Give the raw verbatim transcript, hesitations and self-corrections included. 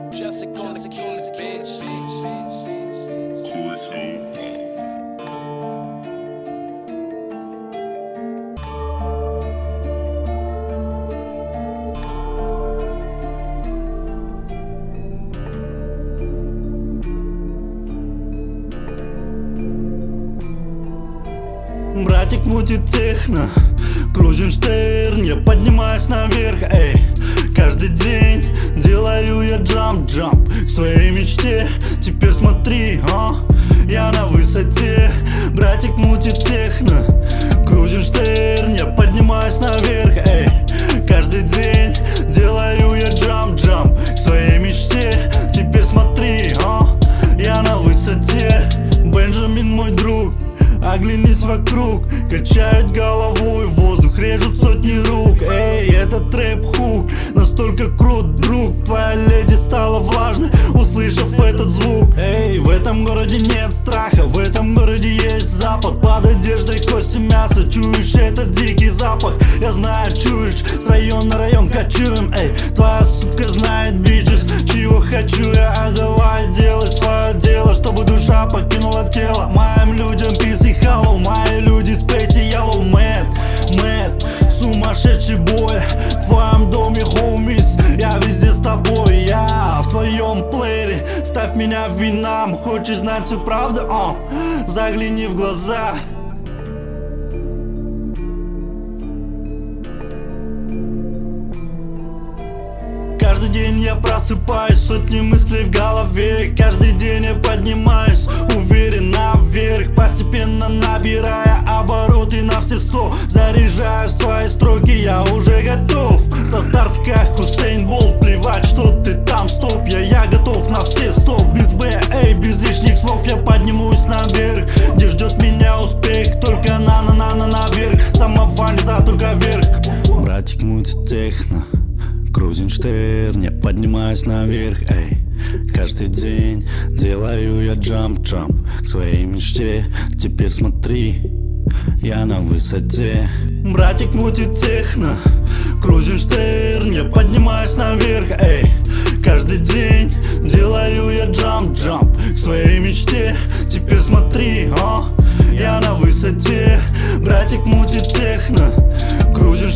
Jessica on the keys, bitch. Братик мутит техно, Крузенштерн, я поднимаюсь наверх, эй. Каждый день делаю я джамп-джамп к своей мечте. Теперь смотри, а, я на высоте. Братик мутит техно, Крузенштерн, я поднимаюсь наверх, эй. Каждый день делаю я джамп-джамп к своей мечте. Теперь смотри, а, я на высоте. Бенджамин мой друг, оглянись вокруг, качают головой, воздух режут сотни рук. Эй, это трэп-хук, настолько крут, друг. Твоя леди стала влажной, услышав этот звук. Эй, в этом городе нет страха, в этом городе есть запах. Под одеждой кости мяса, чуешь этот дикий запах. Я знаю, чуешь, с района на район кочуем. Эй, твоя сука знает бичес, чего хочу я, а давай делай свое дело, чтобы душа покинула тело. Моим людям пиз и халlow, мои люди спейси yellow. Мэд, мэд, сумасшедший бой в твоем доме, хоумис. Я везде с тобой, я в твоем плеере. Ставь меня в винам, хочешь знать всю правду? О, загляни в глаза. Каждый день я просыпаюсь, сотни мыслей в голове. Каждый день я поднимаюсь уверенно вверх, постепенно набирая обороты на все сто. Заряжаю свои строки, я уже готов. Со старта как Хусейн Болт, плевать, что ты там, стоп. Я, я готов на все сто, без Б, эй, без лишних слов. Я поднимусь наверх, где ждет меня успех. Только на-на-на-на наверх, самого нельзя, только вверх. Братик мутит техно, Крузенштерн, я поднимаюсь наверх, эй. Каждый день делаю я джамп-джамп к своей мечте. Теперь смотри, я на высоте. Братик мутит техно, Крузенштерн, я поднимаюсь наверх, эй. Каждый день делаю я джамп-джамп к своей мечте. Теперь смотри, а, я на высоте. Братик мутит техно, Крузенштерн.